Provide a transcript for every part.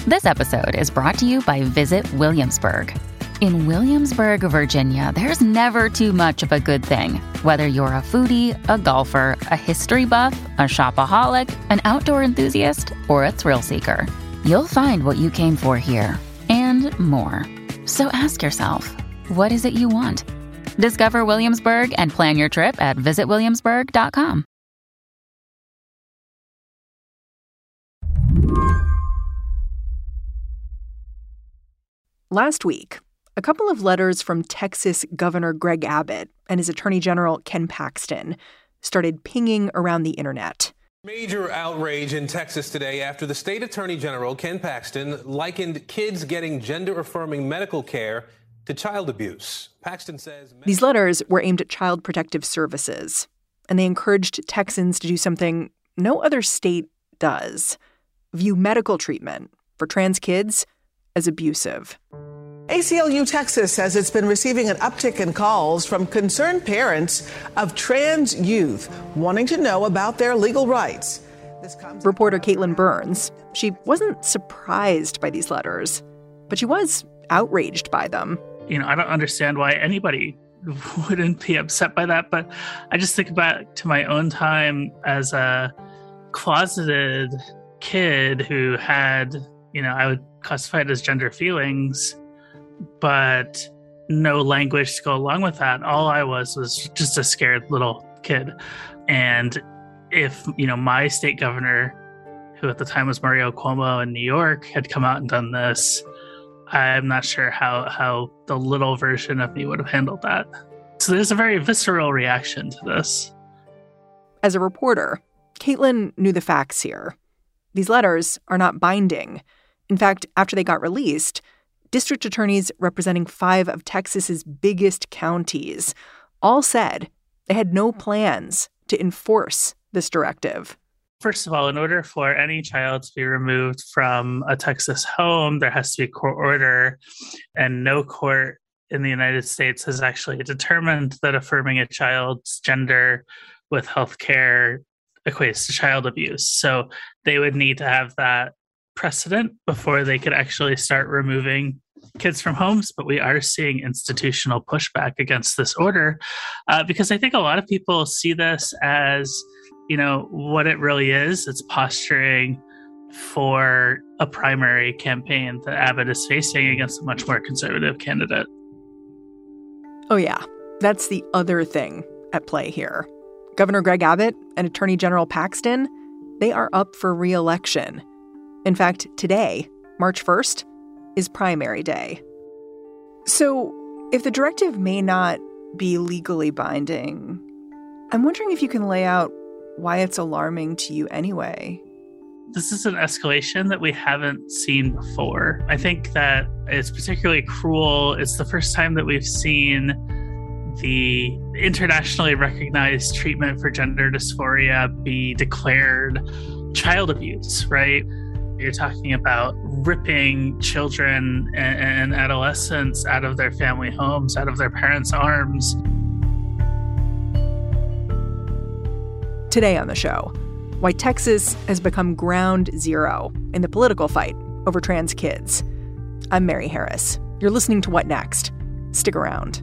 This episode is brought to you by Visit Williamsburg. In Williamsburg, Virginia, there's never too much of a good thing. Whether you're a foodie, a golfer, a history buff, a shopaholic, an outdoor enthusiast, or a thrill seeker, you'll find what you came for here and more. So ask yourself, what is it you want? Discover Williamsburg and plan your trip at visitwilliamsburg.com. Last week, a couple of letters from Texas Governor Greg Abbott and his Attorney General Ken Paxton started pinging around the internet. Major outrage in Texas today after the state attorney general, Ken Paxton, likened kids getting gender-affirming medical care to child abuse. Paxton says these letters were aimed at Child Protective Services, and they encouraged Texans to do something no other state does: view medical treatment for trans kids as abusive. ACLU Texas says it's been receiving an uptick in calls from concerned parents of trans youth wanting to know about their legal rights. Reporter Caitlin Burns, she wasn't surprised by these letters, but she was outraged by them. I don't understand why anybody wouldn't be upset by that, but I just think back to my own time as a closeted kid who had, I would classify it as gender feelings, but no language to go along with that. All I was just a scared little kid. And if, my state governor, who at the time was Mario Cuomo in New York, had come out and done this, I'm not sure how the little version of me would have handled that. So there's a very visceral reaction to this. As a reporter, Caitlin knew the facts here. These letters are not binding. In fact, after they got released, district attorneys representing 5 of Texas's biggest counties all said they had no plans to enforce this directive. First of all, in order for any child to be removed from a Texas home, there has to be a court order, and no court in the United States has actually determined that affirming a child's gender with health care equates to child abuse. So they would need to have that precedent before they could actually start removing kids from homes. But we are seeing institutional pushback against this order because I think a lot of people see this as, what it really is. It's posturing for a primary campaign that Abbott is facing against a much more conservative candidate. Oh, yeah. That's the other thing at play here. Governor Greg Abbott and Attorney General Paxton, they are up for re-election. In fact, today, March 1st, is primary day. So if the directive may not be legally binding, I'm wondering if you can lay out why it's alarming to you anyway. This is an escalation that we haven't seen before. I think that it's particularly cruel. It's the first time that we've seen the internationally recognized treatment for gender dysphoria be declared child abuse, right? You're talking about ripping children and adolescents out of their family homes, out of their parents' arms. Today on the show, why Texas has become ground zero in the political fight over trans kids. I'm Mary Harris. You're listening to What Next? Stick around.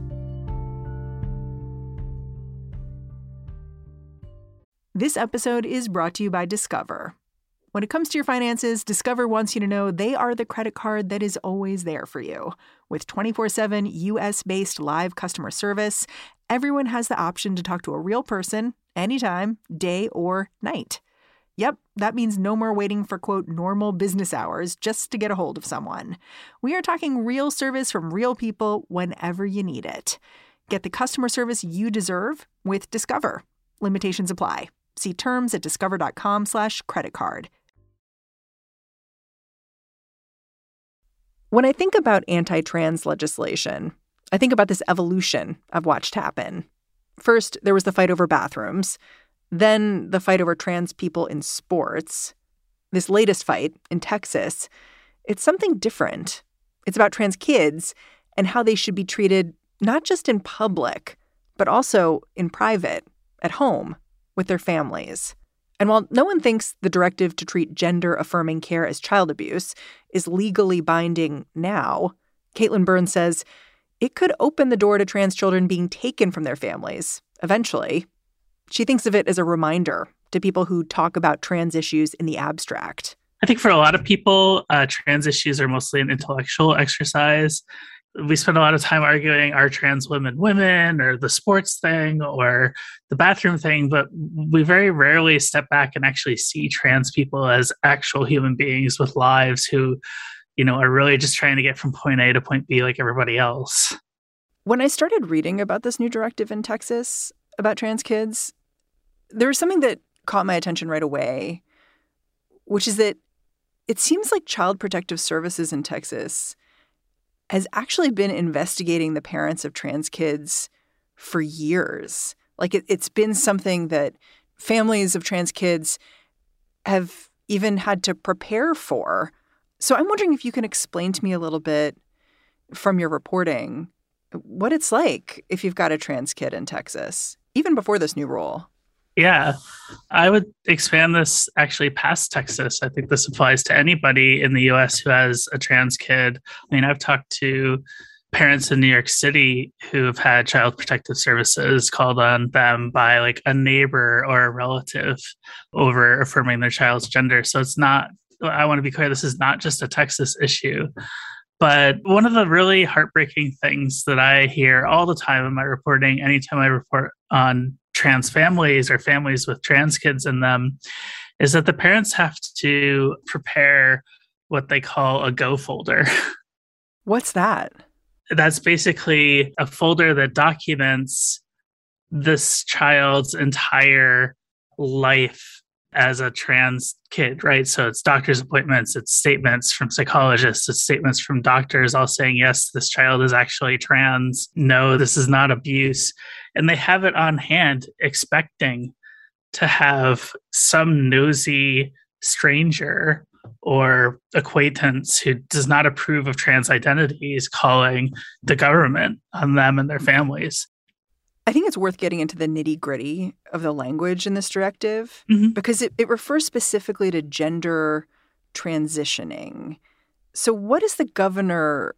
This episode is brought to you by Discover. When it comes to your finances, Discover wants you to know they are the credit card that is always there for you. With 24/7 U.S.-based live customer service, everyone has the option to talk to a real person anytime, day or night. Yep, that means no more waiting for, quote, normal business hours just to get a hold of someone. We are talking real service from real people whenever you need it. Get the customer service you deserve with Discover. Limitations apply. See terms at discover.com/creditcard. When I think about anti-trans legislation, I think about this evolution I've watched happen. First, there was the fight over bathrooms. Then the fight over trans people in sports. This latest fight in Texas, it's something different. It's about trans kids and how they should be treated not just in public, but also in private, at home, with their families. And while no one thinks the directive to treat gender-affirming care as child abuse is legally binding now, Caitlin Burns says it could open the door to trans children being taken from their families eventually. She thinks of it as a reminder to people who talk about trans issues in the abstract. I think for a lot of people, trans issues are mostly an intellectual exercise. We spend a lot of time arguing, are trans women women, or the sports thing, or the bathroom thing, but we very rarely step back and actually see trans people as actual human beings with lives who, are really just trying to get from point A to point B like everybody else. When I started reading about this new directive in Texas about trans kids, there was something that caught my attention right away, which is that it seems like Child Protective Services in Texas has actually been investigating the parents of trans kids for years. Like it's been something that families of trans kids have even had to prepare for. So I'm wondering if you can explain to me a little bit from your reporting what it's like if you've got a trans kid in Texas, even before this new rule. Yeah, I would expand this actually past Texas. I think this applies to anybody in the U.S. who has a trans kid. I mean, I've talked to parents in New York City who have had Child Protective Services called on them by like a neighbor or a relative over affirming their child's gender. So it's not, I want to be clear, this is not just a Texas issue. But one of the really heartbreaking things that I hear all the time in my reporting, anytime I report on trans families or families with trans kids in them, is that the parents have to prepare what they call a go folder. What's that? That's basically a folder that documents this child's entire life as a trans kid, right? So it's doctor's appointments, it's statements from psychologists, it's statements from doctors all saying, yes, this child is actually trans. No, this is not abuse. And they have it on hand expecting to have some nosy stranger or acquaintance who does not approve of trans identities calling the government on them and their families. I think it's worth getting into the nitty-gritty of the language in this directive because it refers specifically to gender transitioning. So what does the governor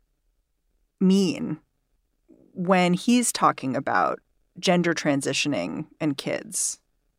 mean when he's talking about gender transitioning and kids?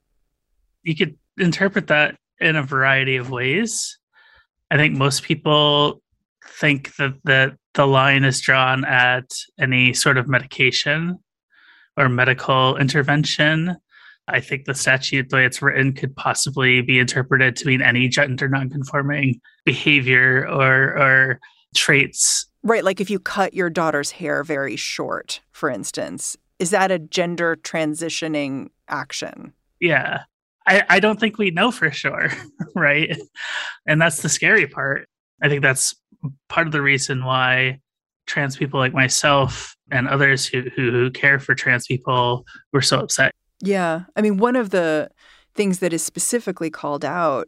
You could interpret that in a variety of ways. I think most people think that the line is drawn at any sort of medication or medical intervention. I think the statute, the way it's written, could possibly be interpreted to mean any gender nonconforming behavior or traits. Right, like if you cut your daughter's hair very short, for instance, is that a gender transitioning action? Yeah. I don't think we know for sure, right? And that's the scary part. I think that's part of the reason why trans people like myself and others who care for trans people were so upset. Yeah. I mean, one of the things that is specifically called out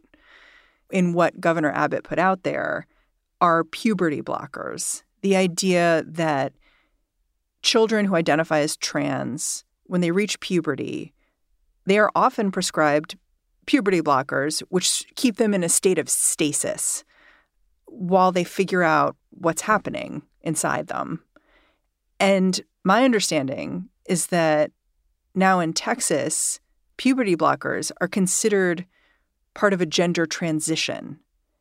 in what Governor Abbott put out there are puberty blockers. The idea that children who identify as trans, when they reach puberty, they are often prescribed puberty blockers, which keep them in a state of stasis while they figure out what's happening inside them. And my understanding is that now in Texas, puberty blockers are considered part of a gender transition.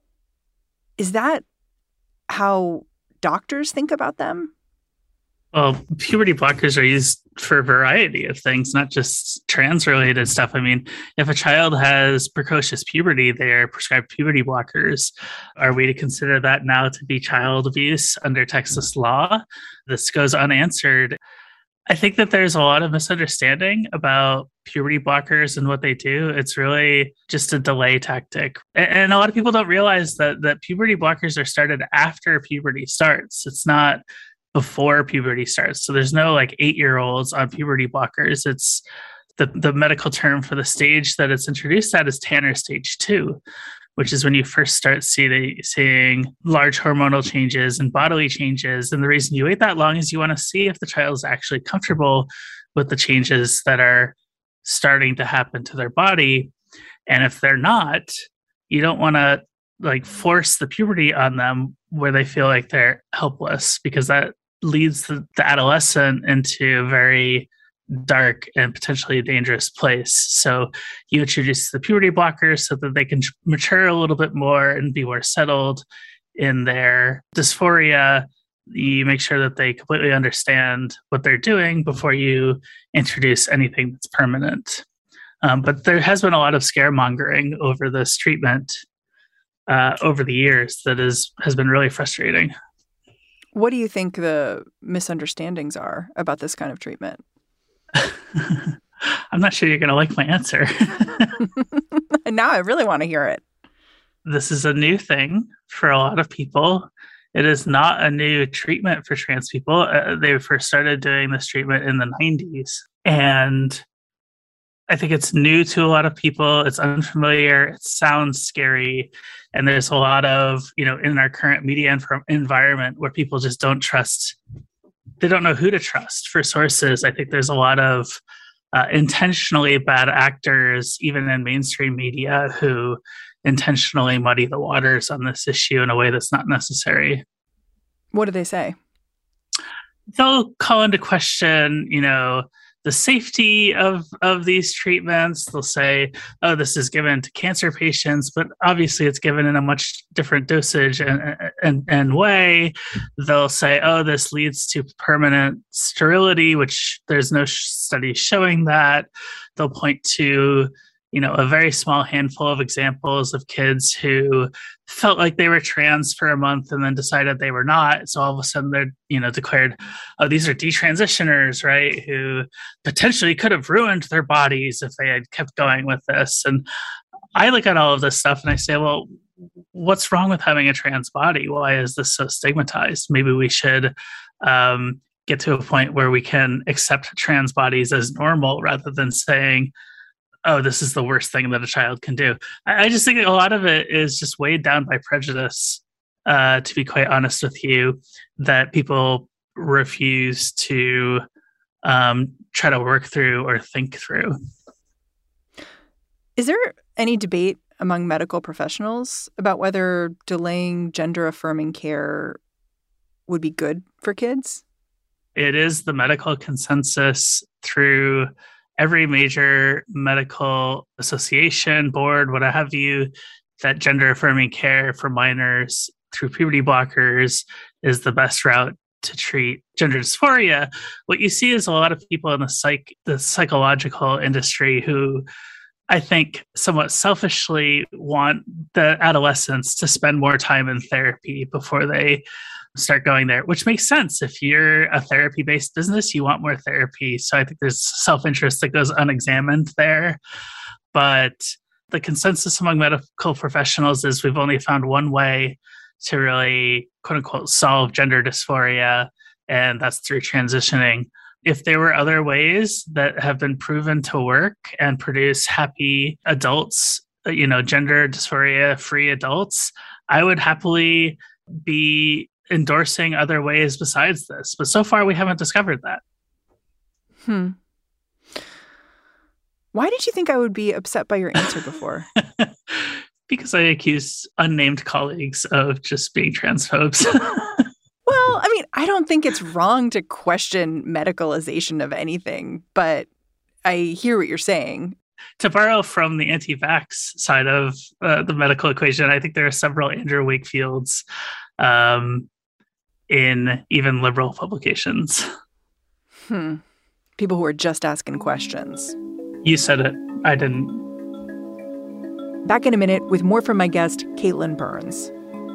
Is that how doctors think about them? Well, puberty blockers are used for a variety of things, not just trans-related stuff. I mean, if a child has precocious puberty, they are prescribed puberty blockers. Are we to consider that now to be child abuse under Texas law? This goes unanswered. I think that there's a lot of misunderstanding about puberty blockers and what they do. It's really just a delay tactic. And a lot of people don't realize that puberty blockers are started after puberty starts. It's not before puberty starts. So there's no like 8-year-olds on puberty blockers. It's the medical term for the stage that it's introduced at is Tanner stage 2, which is when you first start seeing large hormonal changes and bodily changes. And the reason you wait that long is you want to see if the child is actually comfortable with the changes that are starting to happen to their body. And if they're not, you don't want to like force the puberty on them where they feel like they're helpless, because that leads the adolescent into a very dark and potentially dangerous place. So you introduce the puberty blockers so that they can mature a little bit more and be more settled in their dysphoria. You make sure that they completely understand what they're doing before you introduce anything that's permanent. But there has been a lot of scaremongering over this treatment over the years that has been really frustrating. What do you think the misunderstandings are about this kind of treatment? I'm not sure you're going to like my answer. Now I really want to hear it. This is a new thing for a lot of people. It is not a new treatment for trans people. They first started doing this treatment in the 90s. And I think it's new to a lot of people. It's unfamiliar. It sounds scary. And there's a lot of, in our current media environment where people just don't trust. They don't know who to trust for sources. I think there's a lot of intentionally bad actors, even in mainstream media, who intentionally muddy the waters on this issue in a way that's not necessary. What do they say? They'll call into question, the safety of these treatments. They'll say, oh, this is given to cancer patients, but obviously it's given in a much different dosage and way. They'll say, oh, this leads to permanent sterility, which there's no studies showing that. They'll point to, a very small handful of examples of kids who felt like they were trans for a month and then decided they were not. So all of a sudden they're, declared, oh, these are detransitioners, right? Who potentially could have ruined their bodies if they had kept going with this. And I look at all of this stuff and I say, well, what's wrong with having a trans body? Why is this so stigmatized? Maybe we should get to a point where we can accept trans bodies as normal rather than saying, oh, this is the worst thing that a child can do. I just think a lot of it is just weighed down by prejudice, to be quite honest with you, that people refuse to try to work through or think through. Is there any debate among medical professionals about whether delaying gender-affirming care would be good for kids? It is the medical consensus through every major medical association, board, what have you, that gender-affirming care for minors through puberty blockers is the best route to treat gender dysphoria. What you see is a lot of people in the psychological industry who I think somewhat selfishly want the adolescents to spend more time in therapy before they start going there, which makes sense. If you're a therapy-based business, you want more therapy. So I think there's self-interest that goes unexamined there. But the consensus among medical professionals is we've only found one way to really, quote unquote, solve gender dysphoria, and that's through transitioning. If there were other ways that have been proven to work and produce happy adults, gender dysphoria-free adults, I would happily be endorsing other ways besides this. But so far, we haven't discovered that. Why did you think I would be upset by your answer before? Because I accused unnamed colleagues of just being transphobes. Well, I mean, I don't think it's wrong to question medicalization of anything, but I hear what you're saying. To borrow from the anti-vax side of the medical equation, I think there are several Andrew Wakefields in even liberal publications. People who are just asking questions. You said it. I didn't. Back in a minute with more from my guest, Caitlin Burns.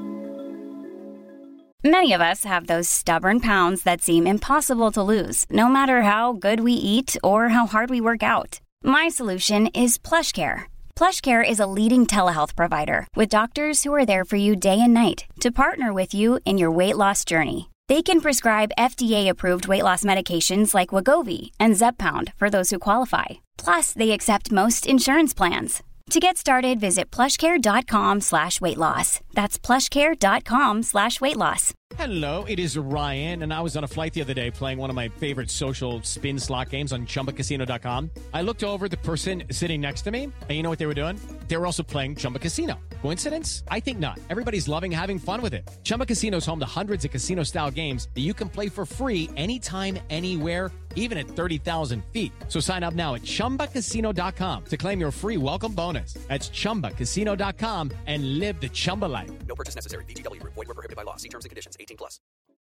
Many of us have those stubborn pounds that seem impossible to lose, no matter how good we eat or how hard we work out. My solution is PlushCare. PlushCare is a leading telehealth provider with doctors who are there for you day and night to partner with you in your weight loss journey. They can prescribe FDA-approved weight loss medications like Wegovy and Zepbound for those who qualify. Plus, they accept most insurance plans. To get started, visit plushcare.com/weightloss. That's plushcare.com/weightloss. Hello, it is Ryan, and I was on a flight the other day playing one of my favorite social spin slot games on ChumbaCasino.com. I looked over at the person sitting next to me, and you know what they were doing? They were also playing Chumba Casino. Coincidence? I think not. Everybody's loving having fun with it. Chumba Casino is home to hundreds of casino-style games that you can play for free anytime, anywhere, even at 30,000 feet. So sign up now at ChumbaCasino.com to claim your free welcome bonus. That's ChumbaCasino.com and live the Chumba life. No purchase necessary. VGW. Void where prohibited by law. See terms and conditions. 18+.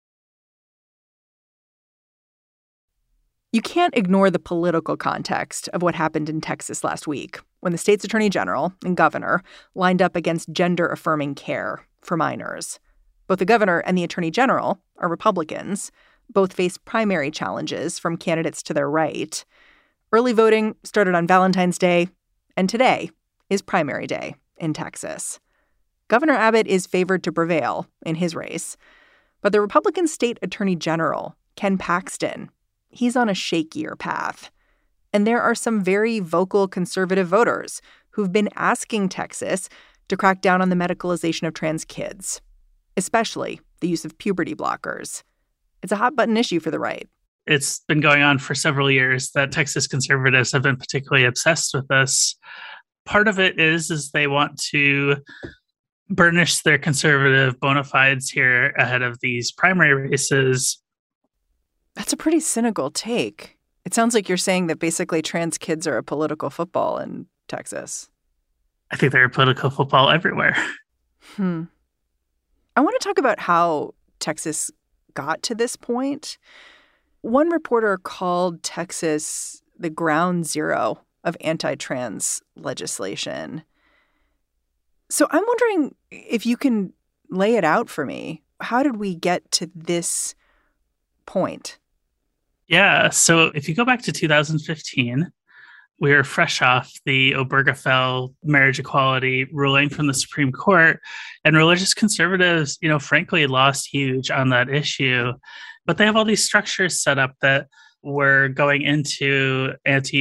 You can't ignore the political context of what happened in Texas last week when the state's attorney general and governor lined up against gender-affirming care for minors. Both the governor and the attorney general are Republicans. Both face primary challenges from candidates to their right. Early voting started on Valentine's Day, and today is primary day in Texas. Governor Abbott is favored to prevail in his race, but the Republican state attorney general, Ken Paxton, he's on a shakier path. And there are some very vocal conservative voters who've been asking Texas to crack down on the medicalization of trans kids, especially the use of puberty blockers. It's a hot-button issue for the right. It's been going on for several years that Texas conservatives have been particularly obsessed with this. Part of it is they want to burnish their conservative bona fides here ahead of these primary races. That's a pretty cynical take. It sounds like you're saying that basically trans kids are a political football in Texas. I think they're a political football everywhere. I want to talk about how Texas got to this point. One reporter called Texas the ground zero of anti-trans legislation. So I'm wondering if you can lay it out for me. How did we get to this point? Yeah, so if you go back to 2015, we were fresh off the Obergefell marriage equality ruling from the Supreme Court, and religious conservatives, frankly, lost huge on that issue. But they have all these structures set up that were going into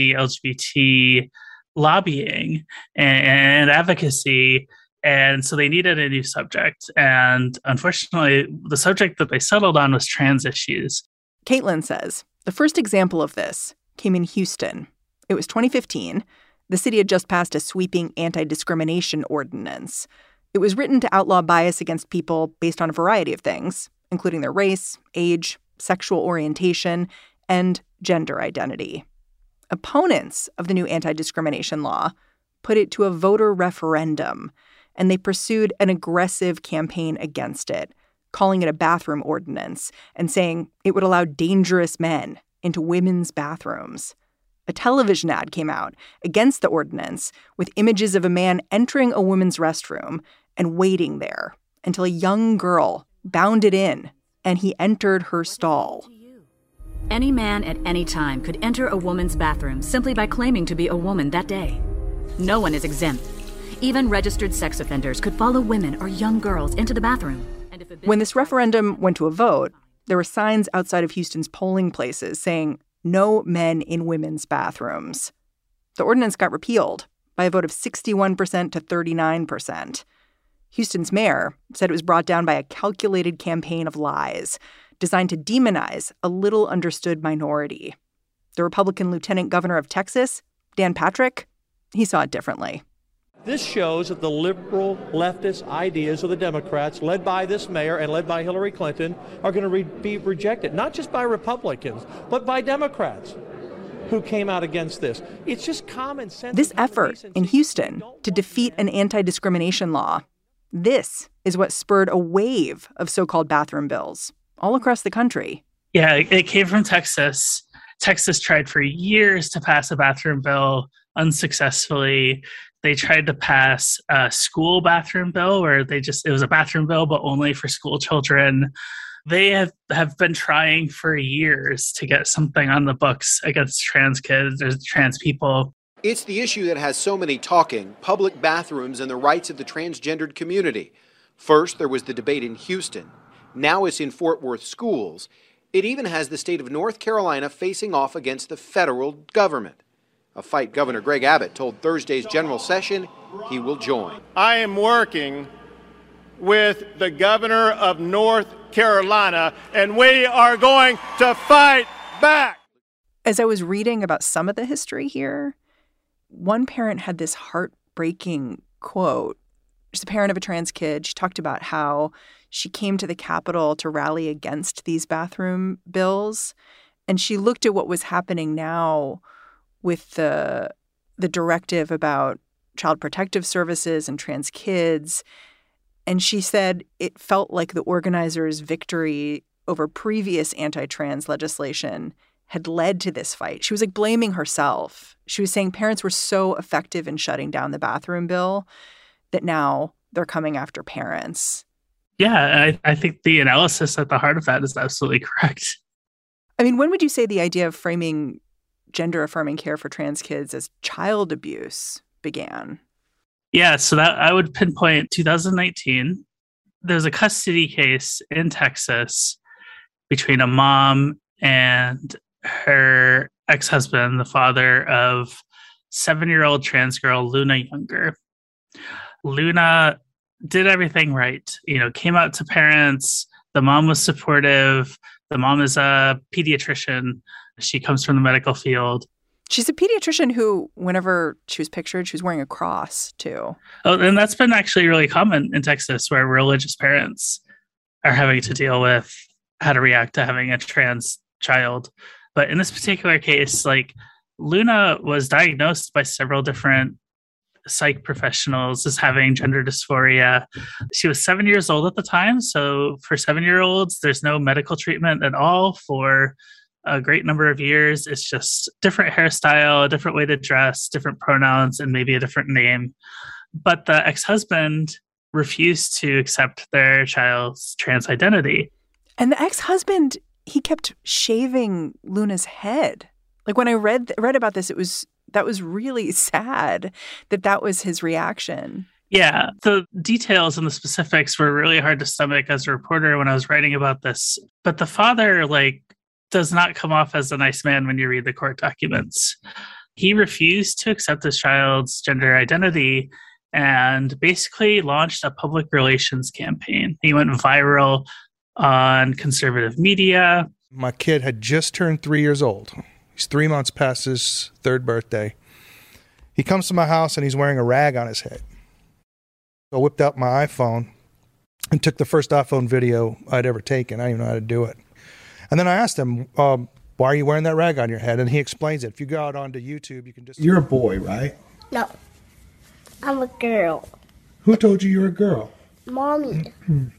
anti-LGBT lobbying and advocacy. And so they needed a new subject. And unfortunately, the subject that they settled on was trans issues. Caitlin says the first example of this came in Houston. It was 2015. The city had just passed a sweeping anti-discrimination ordinance. It was written to outlaw bias against people based on a variety of things, including their race, age, sexual orientation, and gender identity. Opponents of the new anti-discrimination law put it to a voter referendum, and they pursued an aggressive campaign against it, calling it a bathroom ordinance and saying it would allow dangerous men into women's bathrooms. A television ad came out against the ordinance with images of a man entering a women's restroom and waiting there until a young girl bounded in and he entered her stall. Any man at any time could enter a woman's bathroom simply by claiming to be a woman that day. No one is exempt. Even registered sex offenders could follow women or young girls into the bathroom. When this referendum went to a vote, there were signs outside of Houston's polling places saying, "No men in women's bathrooms." The ordinance got repealed by a vote of 61% to 39%. Houston's mayor said it was brought down by a calculated campaign of lies designed to demonize a little understood minority. The Republican lieutenant governor of Texas, Dan Patrick, he saw it differently. This shows that the liberal leftist ideas of the Democrats, led by this mayor and led by Hillary Clinton, are going to be rejected, not just by Republicans, but by Democrats who came out against this. It's just common sense. This effort in Houston to defeat an anti-discrimination law, this is what spurred a wave of so-called bathroom bills all across the country. Yeah, it came from Texas. Texas tried for years to pass a bathroom bill unsuccessfully. They tried to pass a school bathroom bill where it was a bathroom bill, but only for school children. They have been trying for years to get something on the books against trans kids or trans people. It's the issue that has so many talking, public bathrooms and the rights of the transgendered community. First, there was the debate in Houston. Now it's in Fort Worth schools. It even has the state of North Carolina facing off against the federal government. A fight Governor Greg Abbott told Thursday's general session he will join. I am working with the governor of North Carolina, and we are going to fight back. As I was reading about some of the history here, one parent had this heartbreaking quote. She's a parent of a trans kid. She talked about how she came to the Capitol to rally against these bathroom bills. And she looked at what was happening now with the directive about child protective services and trans kids. And she said it felt like the organizers' victory over previous anti-trans legislation had led to this fight. She was like blaming herself. She was saying parents were so effective in shutting down the bathroom bill that now they're coming after parents. Yeah, I think the analysis at the heart of that is absolutely correct. I mean, when would you say the idea of framing gender-affirming care for trans kids as child abuse began? Yeah, so that I would pinpoint 2019. There's a custody case in Texas between a mom and her ex-husband, the father of 7-year-old trans girl, Luna Younger. Luna did everything right, came out to parents. The mom was supportive. The mom is a pediatrician. She comes from the medical field. She's a pediatrician who, whenever she was pictured, she was wearing a cross, too. Oh, and that's been actually really common in Texas, where religious parents are having to deal with how to react to having a trans child. But in this particular case, Luna was diagnosed by several different psych professionals as having gender dysphoria. She was 7 years old at the time. So for 7-year-olds, there's no medical treatment at all for a great number of years. It's just different hairstyle, a different way to dress, different pronouns, and maybe a different name. But the ex-husband refused to accept their child's trans identity. And the ex-husband, he kept shaving Luna's head. When I read about this, that was really sad that was his reaction. Yeah, the details and the specifics were really hard to stomach as a reporter when I was writing about this. But the father, does not come off as a nice man when you read the court documents. He refused to accept his child's gender identity and basically launched a public relations campaign. He went viral on conservative media. My kid had just turned 3 years old. He's 3 months past his 3rd birthday. He comes to my house and he's wearing a rag on his head. So I whipped out my iPhone and took the first iPhone video I'd ever taken. I didn't even know how to do it. And then I asked him, why are you wearing that rag on your head? And he explains it. If you go out onto YouTube, you can just... You're a boy, right? No. I'm a girl. Who told you you were a girl? Mommy.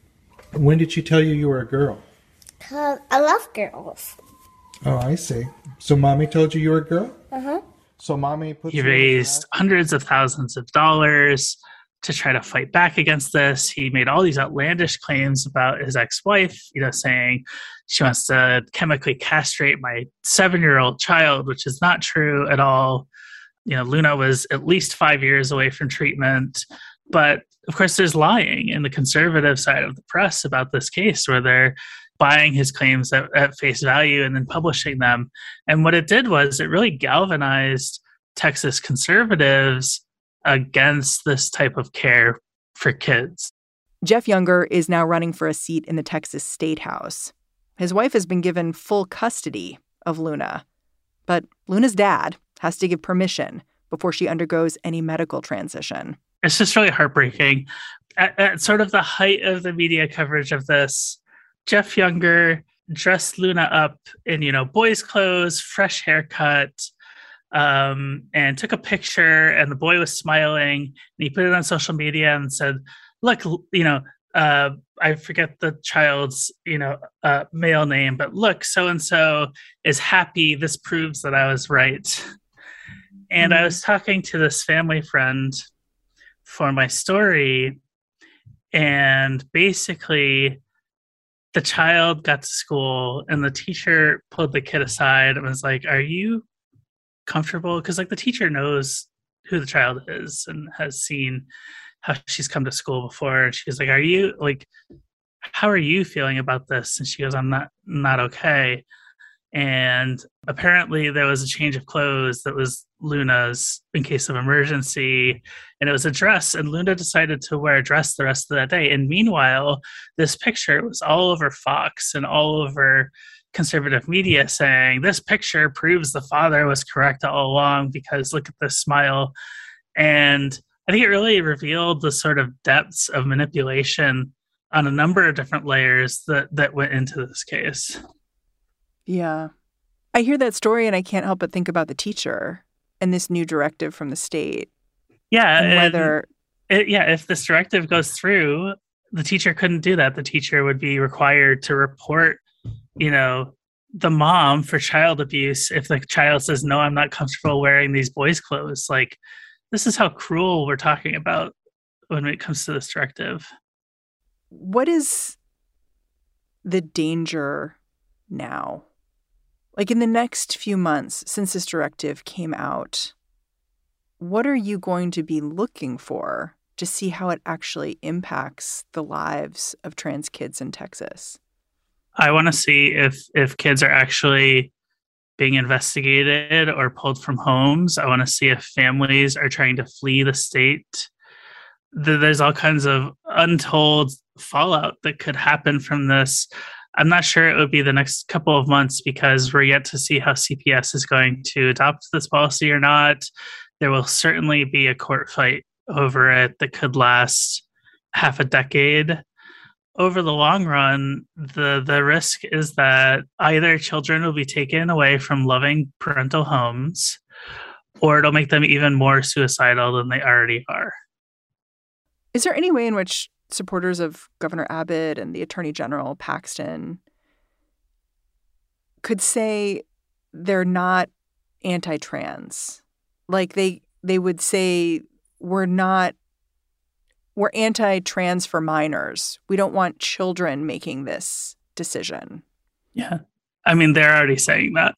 When did she tell you you were a girl? 'Cause I love girls. Oh, I see. So mommy told you were a girl? Uh-huh. So mommy put He raised hundreds of thousands of dollars to try to fight back against this. He made all these outlandish claims about his ex-wife, saying she wants to chemically castrate my 7-year-old child, which is not true at all. Luna was at least 5 years away from treatment. But of course, there's lying in the conservative side of the press about this case, where they're buying his claims at face value and then publishing them. And what it did was it really galvanized Texas conservatives against this type of care for kids. Jeff Younger is now running for a seat in the Texas State House. His wife has been given full custody of Luna, but Luna's dad has to give permission before she undergoes any medical transition. It's just really heartbreaking. At sort of the height of the media coverage of this, Jeff Younger dressed Luna up in, boys' clothes, fresh haircut, and took a picture, and the boy was smiling, and he put it on social media and said, look, I forget the child's, male name, but look, so-and-so is happy. This proves that I was right. And I was talking to this family friend for my story, and basically the child got to school and the teacher pulled the kid aside and was like, are you comfortable? Because the teacher knows who the child is and has seen how she's come to school before. And she's like, how are you feeling about this? And she goes, I'm not okay. And apparently there was a change of clothes that was Luna's in case of emergency. And it was a dress. And Luna decided to wear a dress the rest of that day. And meanwhile, this picture was all over Fox and all over conservative media saying, this picture proves the father was correct all along because look at this smile. And I think it really revealed the sort of depths of manipulation on a number of different layers that went into this case. Yeah. I hear that story and I can't help but think about the teacher and this new directive from the state. Yeah. And whether... if this directive goes through, the teacher couldn't do that. The teacher would be required to report, the mom for child abuse if the child says, no, I'm not comfortable wearing these boys' clothes. Like, this is how cruel we're talking about when it comes to this directive. What is the danger now? Like in the next few months since this directive came out, what are you going to be looking for to see how it actually impacts the lives of trans kids in Texas? I want to see if kids are actually being investigated or pulled from homes. I want to see if families are trying to flee the state. There's all kinds of untold fallout that could happen from this. I'm not sure it would be the next couple of months because we're yet to see how CPS is going to adopt this policy or not. There will certainly be a court fight over it that could last half a decade. Over the long run, the risk is that either children will be taken away from loving parental homes, or it'll make them even more suicidal than they already are. Is there any way in which supporters of Governor Abbott and the Attorney General Paxton could say they're not anti-trans? Like they would say, we're anti-trans for minors. We don't want children making this decision. Yeah. I mean, they're already saying that.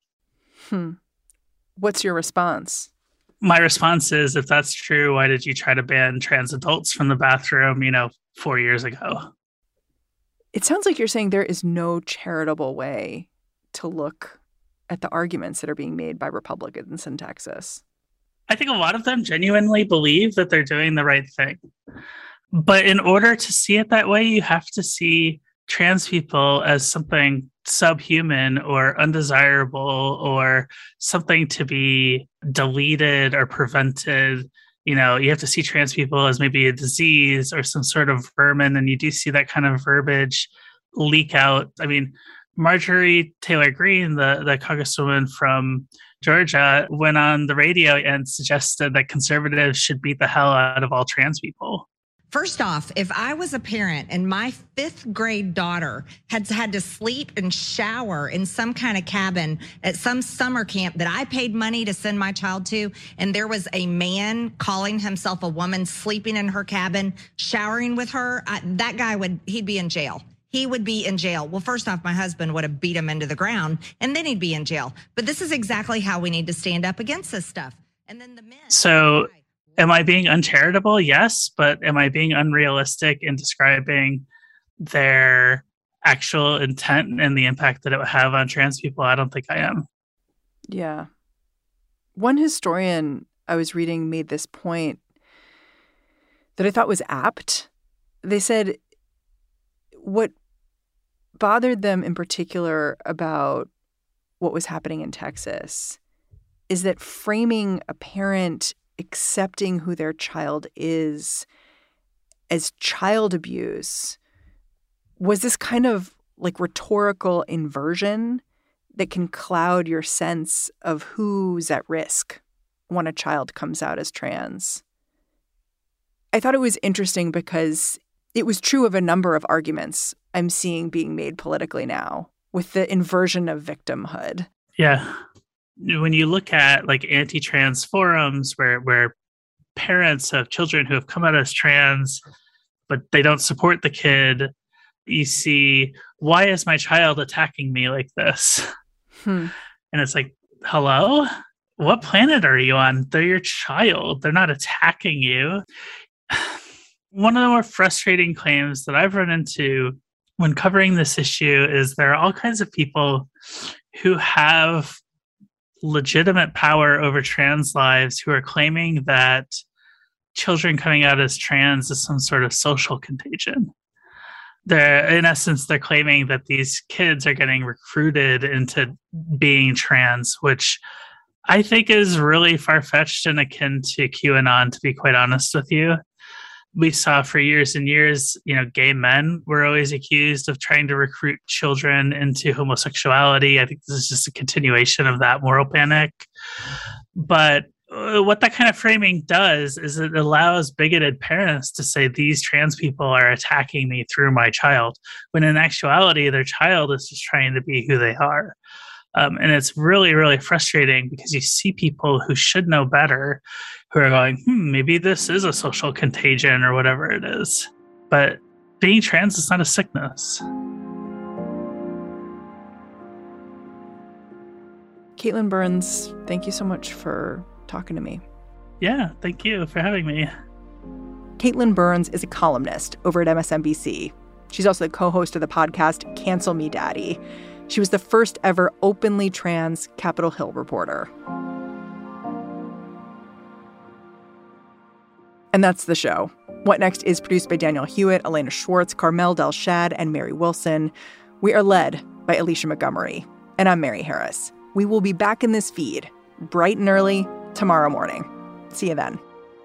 What's your response? My response is, if that's true, why did you try to ban trans adults from the bathroom, 4 years ago? It sounds like you're saying there is no charitable way to look at the arguments that are being made by Republicans in Texas. I think a lot of them genuinely believe that they're doing the right thing. But in order to see it that way, you have to see trans people as something subhuman or undesirable or something to be deleted or prevented. You have to see trans people as maybe a disease or some sort of vermin. And you do see that kind of verbiage leak out. I mean, Marjorie Taylor Greene, the congresswoman from Georgia, went on the radio and suggested that conservatives should beat the hell out of all trans people. First off, if I was a parent and my 5th grade daughter had to sleep and shower in some kind of cabin at some summer camp that I paid money to send my child to, and there was a man calling himself a woman sleeping in her cabin, showering with her, that guy he'd be in jail. He would be in jail. Well, first off, my husband would have beat him into the ground and then he'd be in jail. But this is exactly how we need to stand up against this stuff. And then the men. So am I being uncharitable? Yes. But am I being unrealistic in describing their actual intent and the impact that it would have on trans people? I don't think I am. Yeah. One historian I was reading made this point that I thought was apt. They said what bothered them in particular about what was happening in Texas is that framing a parent accepting who their child is as child abuse was this kind of like rhetorical inversion that can cloud your sense of who's at risk when a child comes out as trans. I thought it was interesting because it was true of a number of arguments I'm seeing being made politically now with the inversion of victimhood. Yeah. When you look at like anti-trans forums where parents of children who have come out as trans, but they don't support the kid, you see, why is my child attacking me like this? And it's like, hello? What planet are you on? They're your child. They're not attacking you. One of the more frustrating claims that I've run into when covering this issue is there are all kinds of people who have legitimate power over trans lives, who are claiming that children coming out as trans is some sort of social contagion. In essence, they're claiming that these kids are getting recruited into being trans, which I think is really far-fetched and akin to QAnon, to be quite honest with you. We saw for years and years, gay men were always accused of trying to recruit children into homosexuality. I think this is just a continuation of that moral panic. But what that kind of framing does is it allows bigoted parents to say these trans people are attacking me through my child, when in actuality, their child is just trying to be who they are. And it's really, really frustrating because you see people who should know better who are going, maybe this is a social contagion or whatever it is. But being trans is not a sickness. Caitlin Burns, thank you so much for talking to me. Yeah, thank you for having me. Caitlin Burns is a columnist over at MSNBC. She's also the co-host of the podcast Cancel Me Daddy. She was the first ever openly trans Capitol Hill reporter. And that's the show. What Next is produced by Daniel Hewitt, Elena Schwartz, Carmel Delshad, and Mary Wilson. We are led by Alicia Montgomery. And I'm Mary Harris. We will be back in this feed bright and early tomorrow morning. See you then.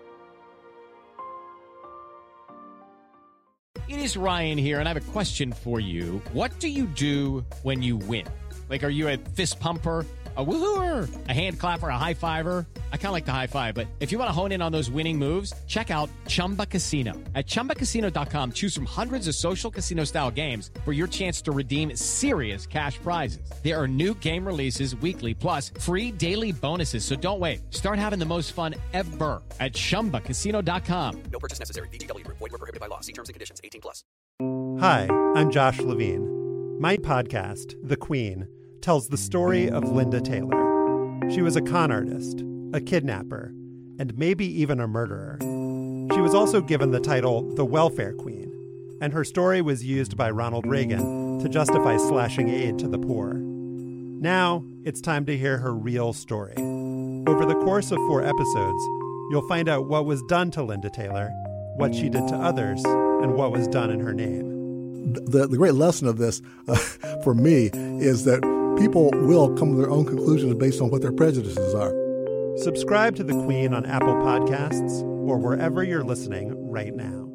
It is Ryan here, and I have a question for you. What do you do when you win? Like, are you a fist pumper, a woo-hooer, a hand clapper, a high-fiver? I kind of like the high-five, but if you want to hone in on those winning moves, check out Chumba Casino. At ChumbaCasino.com, choose from hundreds of social casino-style games for your chance to redeem serious cash prizes. There are new game releases weekly, plus free daily bonuses, so don't wait. Start having the most fun ever at ChumbaCasino.com. No purchase necessary. VGW Group. Void where prohibited by law. See terms and conditions. 18+. Hi, I'm Josh Levine. My podcast, The Queen, tells the story of Linda Taylor. She was a con artist, a kidnapper, and maybe even a murderer. She was also given the title the Welfare Queen, and her story was used by Ronald Reagan to justify slashing aid to the poor. Now, it's time to hear her real story. Over the course of 4 episodes, you'll find out what was done to Linda Taylor, what she did to others, and what was done in her name. The great lesson of this, for me, is that people will come to their own conclusions based on what their prejudices are. Subscribe to The Queen on Apple Podcasts or wherever you're listening right now.